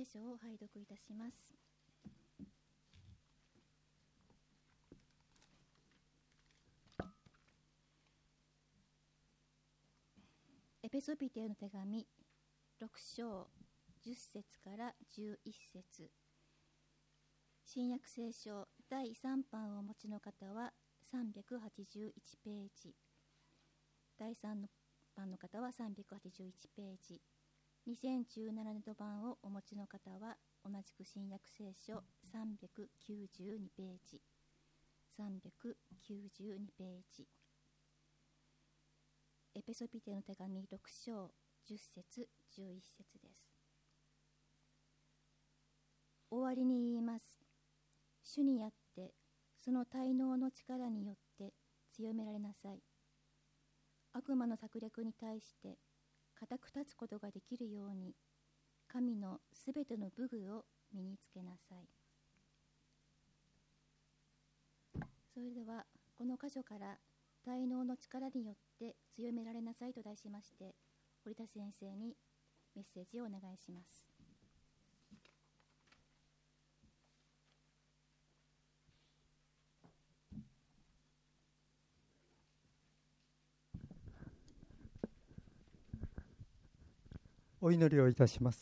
聖書を拝読いたします。エペソビテへの手紙6章10節から11節。新約聖書第3版をお持ちの方は381ページ、第3版の方は381ページ、2017年度版をお持ちの方は同じく新約聖書392ページ、392ページ。エペソビテへの手紙6章10節11節です。終わりに言います。主にあってその滞納の力によって強められなさい。悪魔の策略に対して固く立つことができるように、神のすべての武具を身につけなさい。それではこの箇所から滞納の力によって強められなさいと題しまして、堀田先生にメッセージをお願いします。 お祈りをいたします。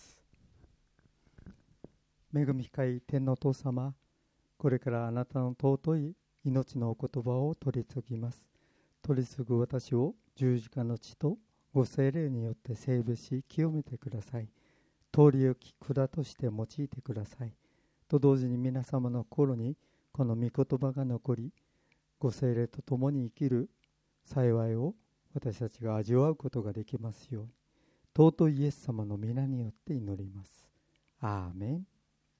恵み深い天のお父様、これからあなたの尊い命のお言葉を取り次ぎます。取り次ぐ私を十字架の血とご聖霊によって聖別し清めてください。通り行き管として用いてください。と同時に皆様の心にこの御言葉が残り、ご聖霊と共に生きる幸いを私たちが味わうことができますように、尊いイエス様の皆によって祈ります。アーメン。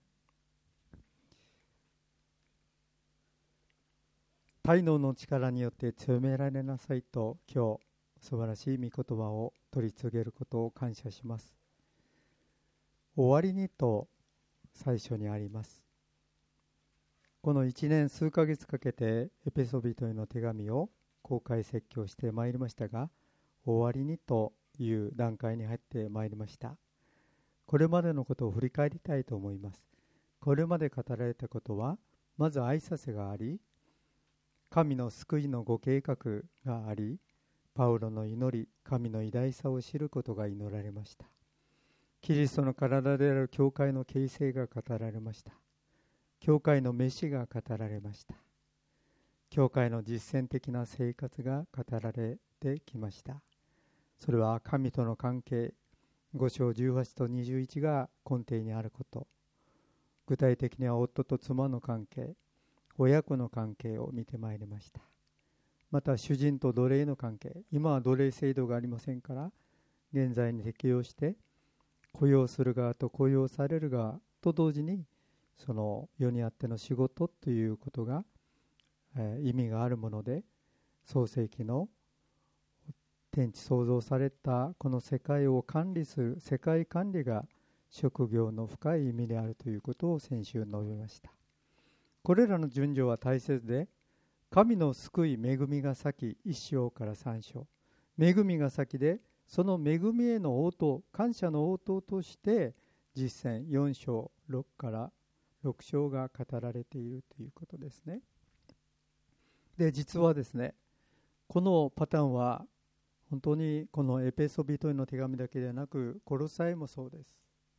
滞納の力によって強められなさいと、今日素晴らしい御言葉を取り次げることを感謝します。終わりにと最初にあります。この1年数ヶ月かけてエペソビトへの手紙を公開説教してまいりましたが、終わりにという段階に入ってまいりました。これまでのことを振り返りたいと思います。これまで語られたことは、まず挨拶があり、神の救いのご計画があり、パウロの祈り、神の偉大さを知ることが祈られました。キリストの体である教会の形成が語られました。教会の召しが語られました。教会の実践的な生活が語られてきました。それは神との関係、5章18と21が根底にあること、具体的には夫と妻の関係、親子の関係を見てまいりました。また主人と奴隷の関係、今は奴隷制度がありませんから、現在に適用して雇用する側と雇用される側と同時に、その世にあっての仕事ということが、意味があるもので、創世記の天地創造されたこの世界を管理する世界管理が職業の深い意味であるということを先週述べました。これらの順序は大切で、神の救い恵みが先、1章から3章、恵みが先で、その恵みへの応答、感謝の応答として実践4章6から6章が語られているということですね。で、実はですね、このパターンは本当にこのエペソビトへの手紙だけではなく、コロサイもそうです。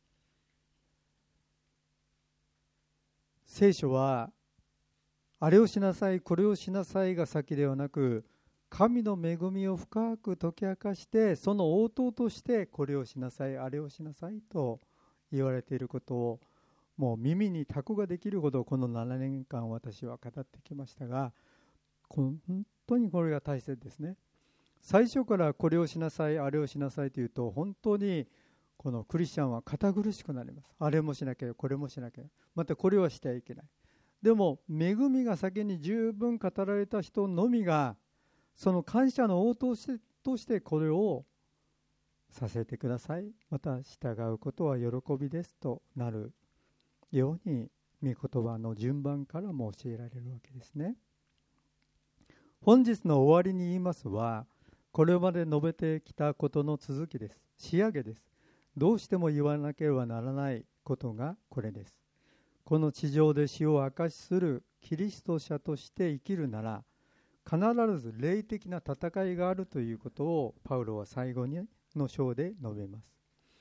聖書はあれをしなさいこれをしなさいが先ではなく、神の恵みを深く解き明かして、その応答としてこれをしなさいあれをしなさいと言われていることを、もう耳にタコができるほどこの7年間私は語ってきましたが、本当にこれが大切ですね。最初からこれをしなさいあれをしなさいというと、本当にこのクリスチャンは堅苦しくなります。あれもしなきゃこれもしなきゃ、またこれはしてはいけない。でも恵みが先に十分語られた人のみが、その感謝の応答としてこれをさせてください、また従うことは喜びですとなるように、御言葉の順番からも教えられるわけですね。本日の終わりに言いますは、これまで述べてきたことの続きです。仕上げです。どうしても言わなければならないことがこれです。この地上で死を証しするキリスト者として生きるなら、必ず霊的な戦いがあるということをパウロは最後の章で述べます。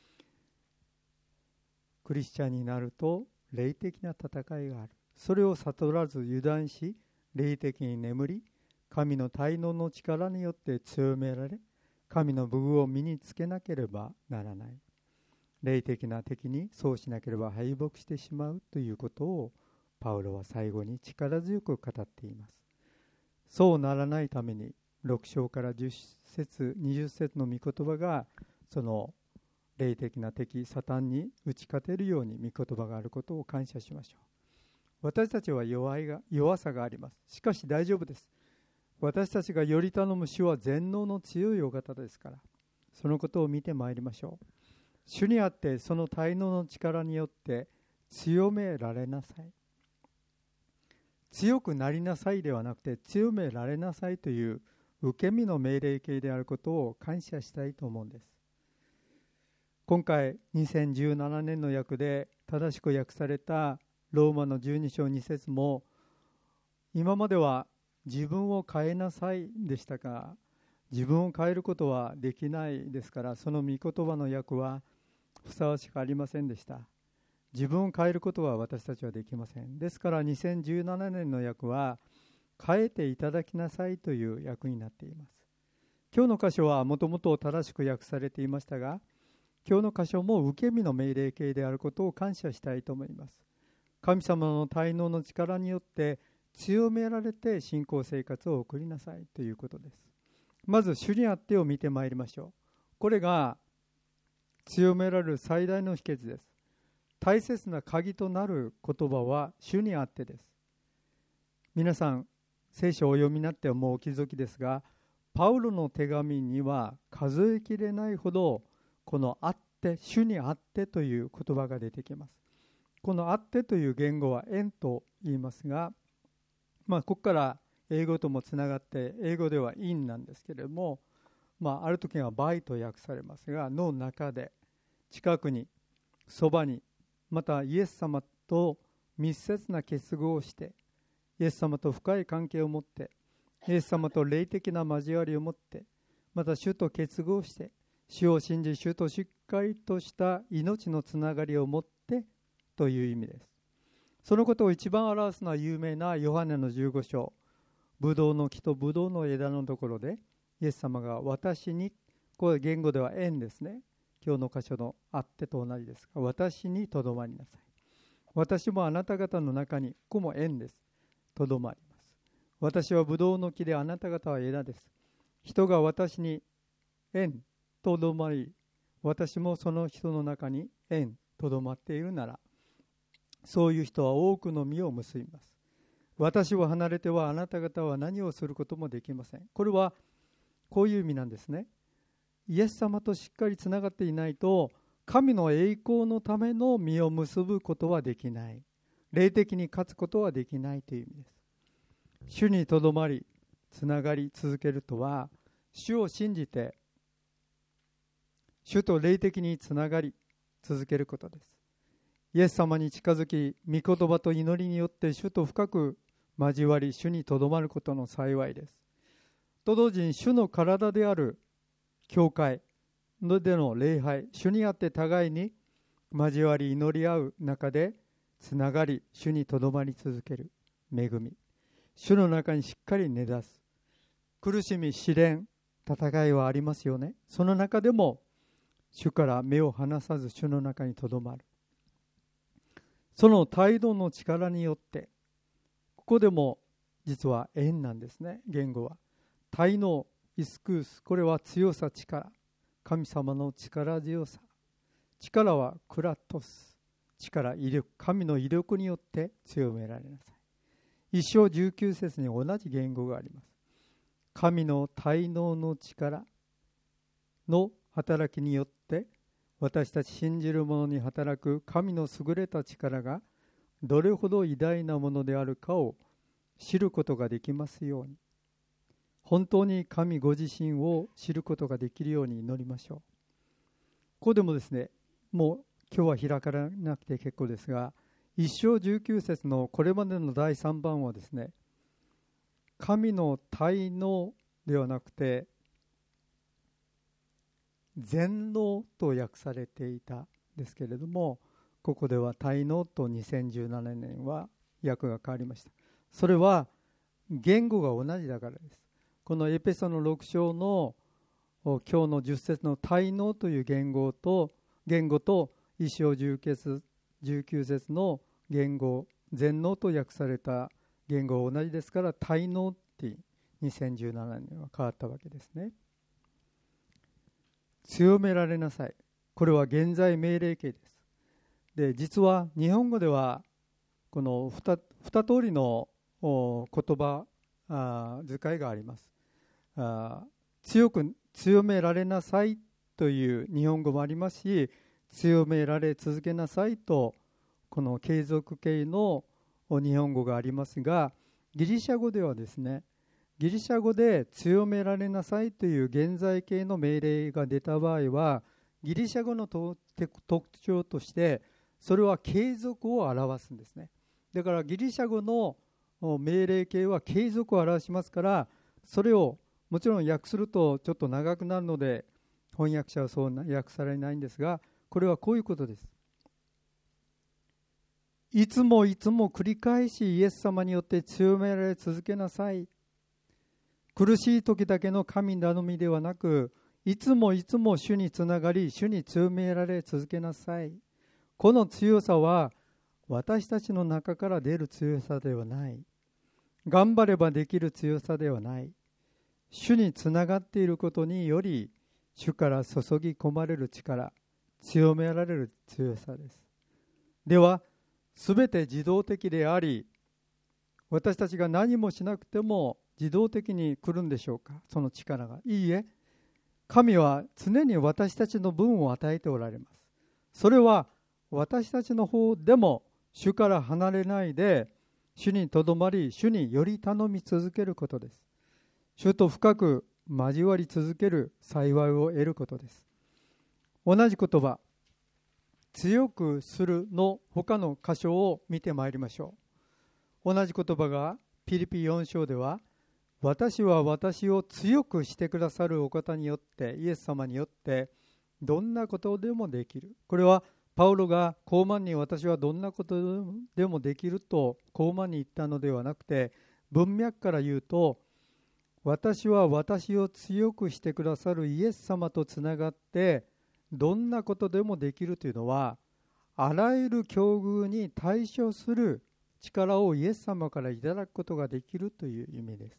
クリスチャンになると霊的な戦いがある。それを悟らず油断し、霊的に眠り、神の大能の力によって強められ、神の武具を身につけなければならない。霊的な敵にそうしなければ敗北してしまうということをパウロは最後に力強く語っています。そうならないために6章から10節20節の御言葉がその霊的な敵サタンに打ち勝てるように御言葉があることを感謝しましょう。私たちは弱さがあります。しかし大丈夫です。私たちがより頼む主は全能の強いお方ですから、そのことを見てまいりましょう。主にあってその大能の力によって強められなさい。強くなりなさいではなくて、強められなさいという受け身の命令形であることを感謝したいと思うんです。今回2017年の訳で正しく訳されたローマの12章2節も、今までは自分を変えなさいでしたが、自分を変えることはできないですから、その御言葉の訳はふさわしくありませんでした。自分を変えることは私たちはできません。ですから2017年の訳は変えていただきなさいという訳になっています。今日の箇所はもともと正しく訳されていましたが、今日の箇所も受け身の命令形であることを感謝したいと思います。神様の大能の力によって強められて信仰生活を送りなさいということです。まず主にあってを見てまいりましょう。これが強められる最大の秘訣です。大切な鍵となる言葉は主にあってです。皆さん聖書をお読みになってはもうお気づきですが、パウロの手紙には数えきれないほどこのあって、主にあってという言葉が出てきます。このあってという言語は縁と言いますが、ここから英語ともつながって、英語では in なんですけれども、ある時は by と訳されますが、の中で、近くに、そばに、またイエス様と密接な結合をして、イエス様と深い関係を持って、イエス様と霊的な交わりを持って、また主と結合して、主を信じ、主としっかりとした命のつながりを持ってという意味です。そのことを一番表すのは有名なヨハネの15章、ブドウの木とブドウの枝のところで、イエス様が私に、これ言語では縁ですね。今日の箇所のあってと同じですが、私にとどまりなさい。私もあなた方の中に、ここも縁です。とどまります。私はブドウの木であなた方は枝です。人が私に縁とどまり、私もその人の中に縁とどまっているなら、そういう人は多くの実を結びます。私を離れてはあなた方は何をすることもできません。これはこういう意味なんですね。イエス様としっかりつながっていないと、神の栄光のための実を結ぶことはできない。霊的に勝つことはできないという意味です。主にとどまり、つながり続けるとは、主を信じて、主と霊的につながり続けることです。イエス様に近づき、御言葉と祈りによって主と深く交わり、主にとどまることの幸いです。と同時に主の体である教会での礼拝、主にあって互いに交わり祈り合う中でつながり、主にとどまり続ける恵み、主の中にしっかり根ざす。苦しみ、試練、戦いはありますよね。その中でも主から目を離さず主の中にとどまる。その態度の力によって、ここでも実は縁なんですね。言語は態能、イスクース、これは強さ、力、神様の力強さ。力はクラトス、力、威力、神の威力によって強められなさい。一章19節に同じ言語があります。神の態能の力の働きによって私たち信じる者に働く神の優れた力がどれほど偉大なものであるかを知ることができますように、本当に神ご自身を知ることができるように祈りましょう。ここでもですね、もう今日は開かなくて結構ですが、1章19節のこれまでの第3番はですね、神の大能ではなくて全能と訳されていたですけれども、ここでは大能と2017年は訳が変わりました。それは言語が同じだからです。このエペソの6章の今日の10節の大能という言語と1章19節の言語全能と訳された言語は同じですから、大能って2017年は変わったわけですね。強められなさい、これは現在命令形です。で、実は日本語ではこの 2通りの言葉遣いがあります。強められなさいという日本語もありますし、強められ続けなさいとこの継続形の日本語がありますが、ギリシャ語ではですね、ギリシャ語で強められなさいという現在形の命令が出た場合は、ギリシャ語の特徴としてそれは継続を表すんですね。だからギリシャ語の命令形は継続を表しますから、それをもちろん訳するとちょっと長くなるので翻訳者はそう訳されないんですが、これはこういうことです。いつも繰り返しイエス様によって強められ続けなさい。苦しい時だけの神頼みではなく、いつも主につながり、主に強められ続けなさい。この強さは私たちの中から出る強さではない。頑張ればできる強さではない。主につながっていることにより、主から注ぎ込まれる力、強められる強さです。では、すべて自動的であり、私たちが何もしなくても自動的に来るんでしょうか、その力が。いいえ、神は常に私たちの分を与えておられます。それは私たちの方でも主から離れないで、主にとどまり、主により頼み続けることです。主と深く交わり続ける幸いを得ることです。同じ言葉、強くするの他の箇所を見てまいりましょう。同じ言葉がピリピ4章では、私は私を強くしてくださるお方によって、イエス様によってどんなことでもできる。これはパウロが高慢に私はどんなことでもできると高慢に言ったのではなくて、文脈から言うと、私は私を強くしてくださるイエス様とつながってどんなことでもできるというのは、あらゆる境遇に対処する力をイエス様からいただくことができるという意味です。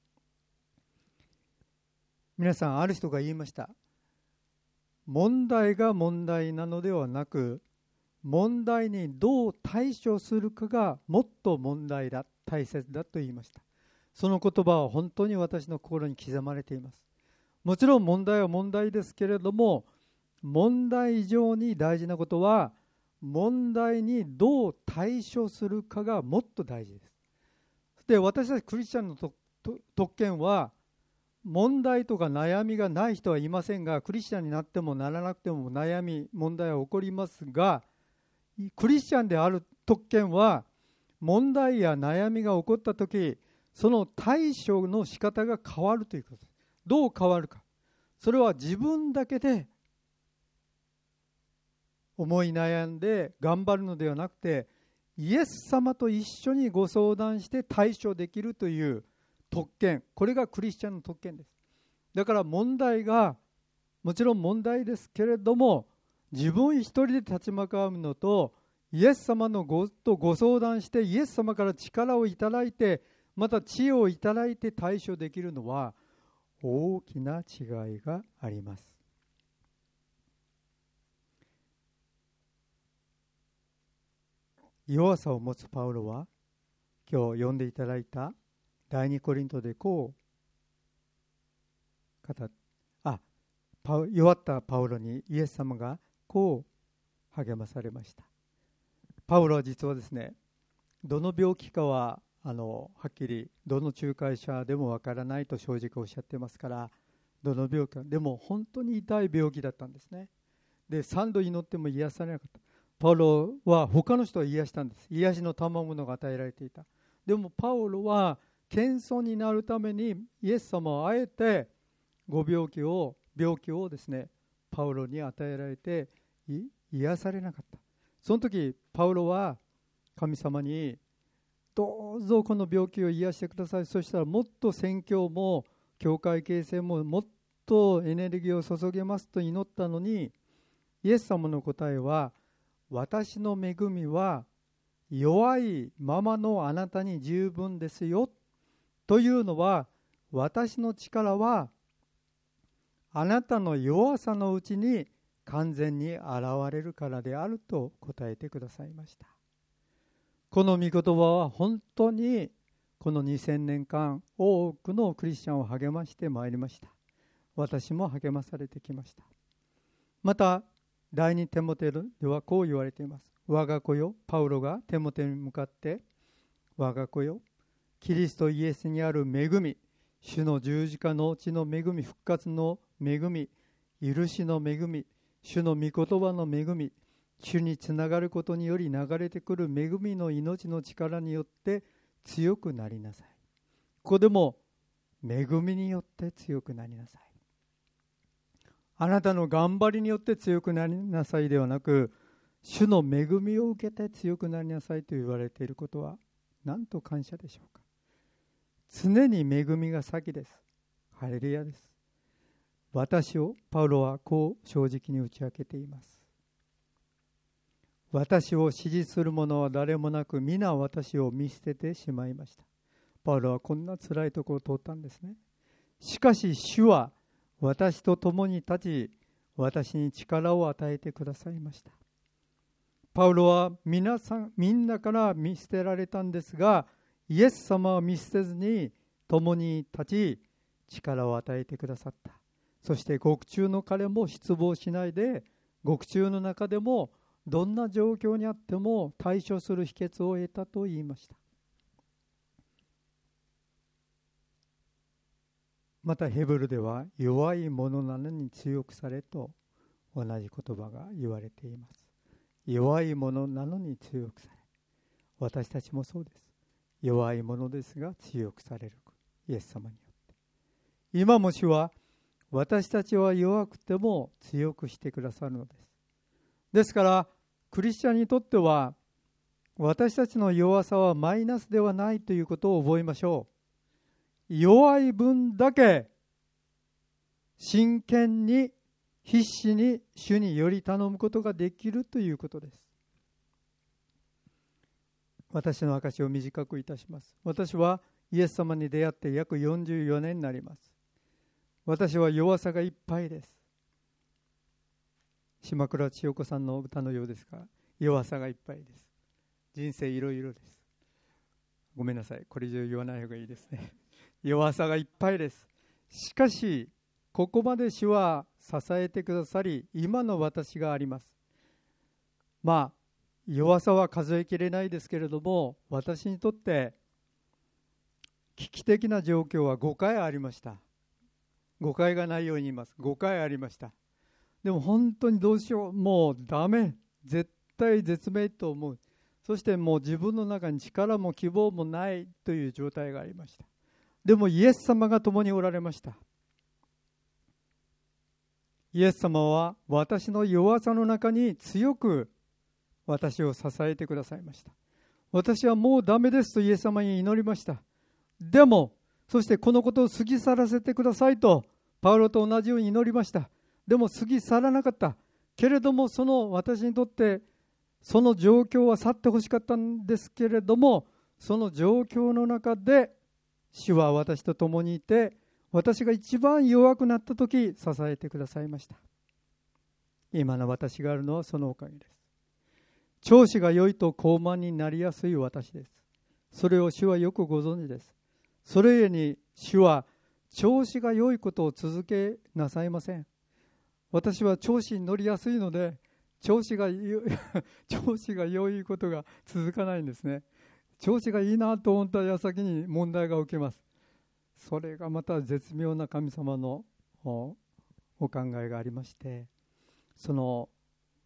皆さん、ある人が言いました。問題が問題なのではなく、問題にどう対処するかがもっと問題だ、大切だと言いました。その言葉は本当に私の心に刻まれています。もちろん問題は問題ですけれども、問題以上に大事なことは、問題にどう対処するかがもっと大事です。で、私たちクリスチャンの特権は、問題とか悩みがない人はいませんが、クリスチャンになってもならなくても悩み、問題は起こりますが、クリスチャンである特権は、問題や悩みが起こったとき、その対処の仕方が変わるということです。どう変わるか。それは自分だけで思い悩んで頑張るのではなくて、イエス様と一緒にご相談して対処できるという特権、これがクリスチャンの特権です。だから問題がもちろん問題ですけれども、自分一人で立ち向かうのと、イエス様とご相談してイエス様から力をいただいて、また知恵をいただいて対処できるのは大きな違いがあります。弱さを持つパウロは、今日読んでいただいた第2コリントでこう弱ったパウロにイエス様がこう励まされました。パウロは実はですね、どの病気かははっきりどの仲介者でもわからないと正直おっしゃってますから、どの病気かでも本当に痛い病気だったんですね。 で3度祈っても癒されなかった。パウロは他の人を癒したんです。癒しの賜物が与えられていた。でもパウロは謙遜になるためにイエス様はあえて病気をですね、パウロに与えられて癒されなかった。その時パウロは神様にどうぞこの病気を癒してください。そしたらもっと宣教も教会形成ももっとエネルギーを注げますと祈ったのに、イエス様の答えは、私の恵みは弱いままのあなたに十分ですよ。というのは、私の力はあなたの弱さのうちに完全に現れるからであると答えてくださいました。この御言葉は本当にこの2000年間多くのクリスチャンを励ましてまいりました。私も励まされてきました。また第2テモテではこう言われています。我が子よ、パウロがテモテに向かって、我が子よ、キリストイエスにある恵み、主の十字架の血の恵み、復活の恵み、許しの恵み、主の御言葉の恵み、主につながることにより流れてくる恵みの命の力によって強くなりなさい。ここでも恵みによって強くなりなさい。あなたの頑張りによって強くなりなさいではなく、主の恵みを受けて強くなりなさいと言われていることはなんと感謝でしょうか。常に恵みが先です。ハレルヤです。私をパウロはこう正直に打ち明けています。私を支持する者は誰もなく、皆私を見捨ててしまいました。パウロはこんな辛いところを通ったんですね。しかし主は私と共に立ち、私に力を与えてくださいました。パウロはみんなから見捨てられたんですが、イエス様は見捨てずに共に立ち、力を与えてくださった。そして獄中の彼も失望しないで、獄中の中でもどんな状況にあっても対処する秘訣を得たと言いました。またヘブルでは、弱い者なのに強くされと同じ言葉が言われています。弱い者なのに強くされ、私たちもそうです。弱い者ですが強くされる、イエス様によって。今も主は私たちは弱くても強くしてくださるのです。ですからクリスチャンにとっては、私たちの弱さはマイナスではないということを覚えましょう。弱い分だけ真剣に必死に主により頼むことができるということです。私の証を短くいたします。私はイエス様に出会って約44年になります。私は弱さがいっぱいです。島倉千代子さんの歌のようですが、弱さがいっぱいです。人生いろいろです。ごめんなさい、これ以上言わない方がいいですね。弱さがいっぱいです。しかしここまで主は支えてくださり、今の私があります。弱さは数えきれないですけれども、私にとって危機的な状況は5回ありました。誤解がないように言います。5回ありました。でも本当にどうしよう、もうダメ、絶対絶命と思う。そしてもう自分の中に力も希望もないという状態がありました。でもイエス様が共におられました。イエス様は私の弱さの中に強く私を支えてくださいました。私はもうダメですとイエス様に祈りました。でもそしてこのことを過ぎ去らせてくださいとパウロと同じように祈りました。でも過ぎ去らなかった。けれどもその私にとってその状況は去ってほしかったんですけれども、その状況の中で主は私と共にいて、私が一番弱くなった時支えてくださいました。今の私があるのはそのおかげです。調子が良いと高慢になりやすい私です。それを主はよくご存知です。それゆえに主は調子が良いことを続けなさいません。私は調子に乗りやすいので、調子が良いことが続かないんですね。調子がいいなと思った矢先に問題が起きます。それがまた絶妙な神様のお考えがありまして、その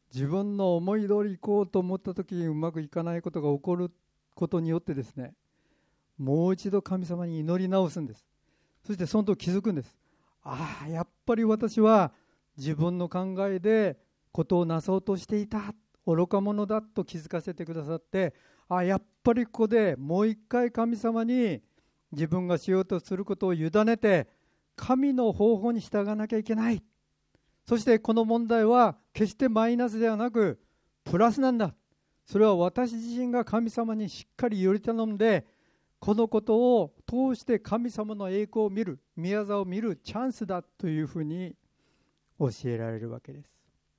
自分の思い通り行こうと思った時にうまくいかないことが起こることによってですね、もう一度神様に祈り直すんです。そしてその時気づくんです。ああ、やっぱり私は自分の考えでことをなそうとしていた、愚か者だと気づかせてくださって、やっぱりここでもう一回神様に自分がしようとすることを委ねて、神の方法に従わなきゃいけない。そしてこの問題は決してマイナスではなくプラスなんだ。それは私自身が神様にしっかりより頼んで、このことを通して神様の栄光を見る、宮沢を見るチャンスだというふうに教えられるわけです。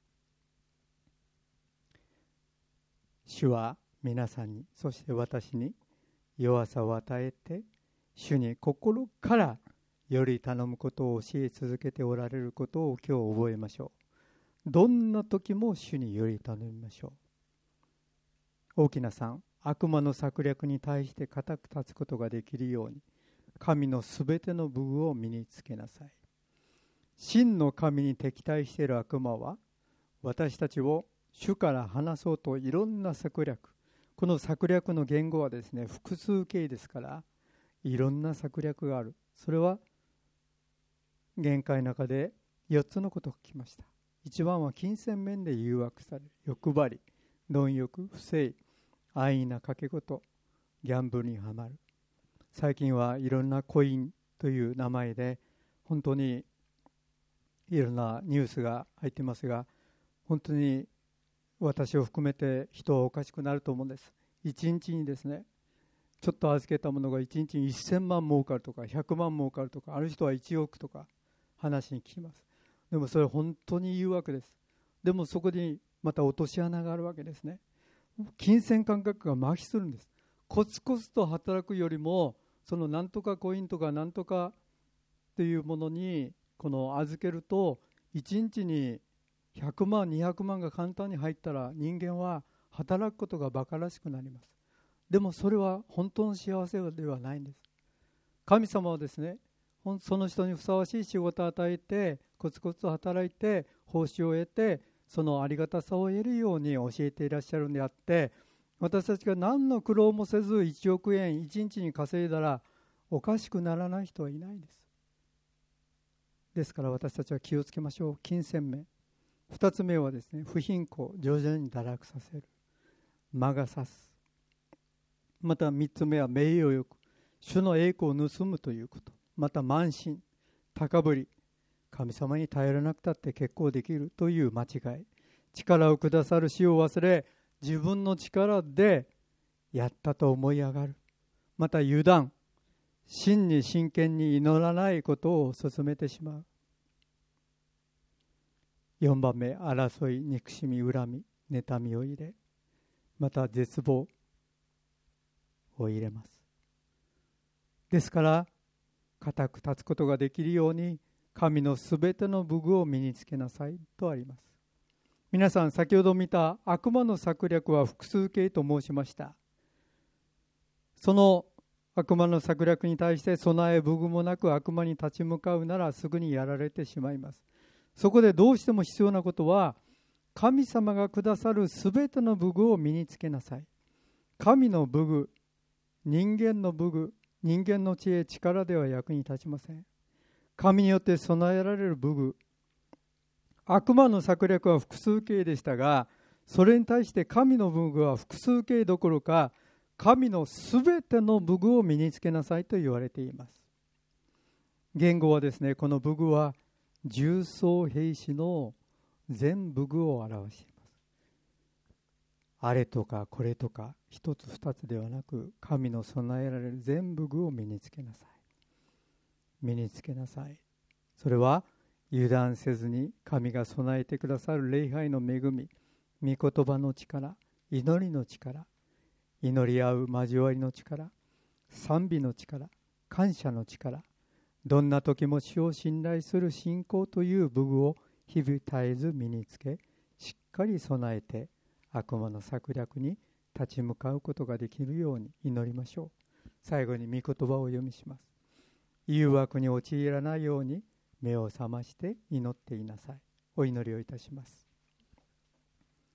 主は皆さんに、そして私に弱さを与えて、主に心からより頼むことを教え続けておられることを今日覚えましょう。どんな時も主により頼みましょう。大きな3、悪魔の策略に対して固く立つことができるように、神のすべての武具を身につけなさい。真の神に敵対している悪魔は、私たちを主から離そうといろんな策略、この策略の言語はですね、複数形ですから、いろんな策略がある。それは限界の中で4つのことを聞きました。1番は金銭面で誘惑される、欲張り、貪欲、不正、安易な賭け事、ギャンブルにはまる。最近はいろんなコインという名前で本当にいろんなニュースが入っていますが、本当に私を含めて人はおかしくなると思うんです。1日にですね、ちょっと預けたものが1日に1000万儲かるとか100万儲かるとか、ある人は1億とか話に聞きます。でもそれ本当に誘惑です。でもそこにまた落とし穴があるわけですね。金銭感覚が麻痺するんです。コツコツと働くよりも、そのなんとかコインとかなんとかというものにこの預けると、1日に100万200万が簡単に入ったら、人間は働くことが馬鹿らしくなります。でもそれは本当の幸せではないんです。神様はですね、その人にふさわしい仕事を与えて、コツコツと働いて報酬を得て、そのありがたさを得るように教えていらっしゃるんであって、私たちが何の苦労もせず1億円1日に稼いだらおかしくならない人はいないです。ですから私たちは気をつけましょう。金銭面。2つ目はですね、不貧困、徐々に堕落させる、魔が差す。また3つ目は名誉欲、主の栄光を盗むということ。また慢心、高ぶり、神様に頼らなくたって結構できるという間違い。力をくださる死を忘れ、自分の力でやったと思い上がる。また油断、真に真剣に祈らないことを勧めてしまう。4番目、争い、憎しみ、恨み、妬みを入れ、また絶望を入れます。ですから固く立つことができるように、神のすべての武具を身につけなさいとあります。皆さん、先ほど見た悪魔の策略は複数形と申しました。その悪魔の策略に対して備え武具もなく悪魔に立ち向かうなら、すぐにやられてしまいます。そこでどうしても必要なことは、神様がくださるすべての武具を身につけなさい。神の武具、人間の武具、人間の知恵、力では役に立ちません。神によって備えられる武具、悪魔の策略は複数形でしたが、それに対して神の武具は複数形どころか、神のすべての武具を身につけなさいと言われています。言語はですね、この武具は重装兵士の全武具を表しています。あれとかこれとか一つ二つではなく、神の備えられる全武具を身につけなさい。身につけなさい。それは油断せずに神が備えてくださる礼拝の恵み、御言葉の力、祈りの力、祈り合う交わりの力、賛美の力、感謝の力、どんな時も主を信頼する信仰という武具を日々絶えず身につけ、しっかり備えて悪魔の策略に立ち向かうことができるように祈りましょう。最後に御言葉をお読みします。誘惑に陥らないように目を覚まして祈っていなさい。お祈りをいたします。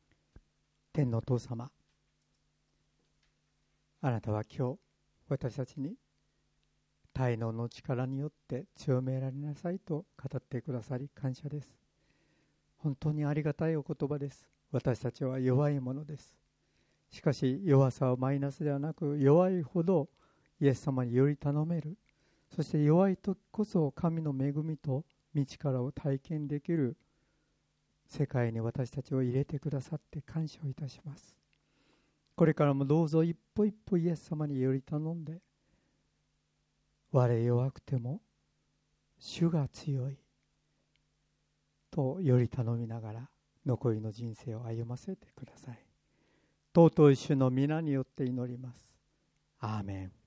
天のお父様、あなたは今日私たちに大能の力によって強められなさいと語ってくださり感謝です。本当にありがたいお言葉です。私たちは弱いものです。しかし弱さはマイナスではなく、弱いほどイエス様により頼める、そして弱い時こそ神の恵みと御力を体験できる世界に私たちを入れてくださって感謝をいたします。これからもどうぞ一歩一歩イエス様により頼んで、我弱くても主が強いとより頼みながら残りの人生を歩ませてください。尊い主の皆によって祈ります。アーメン。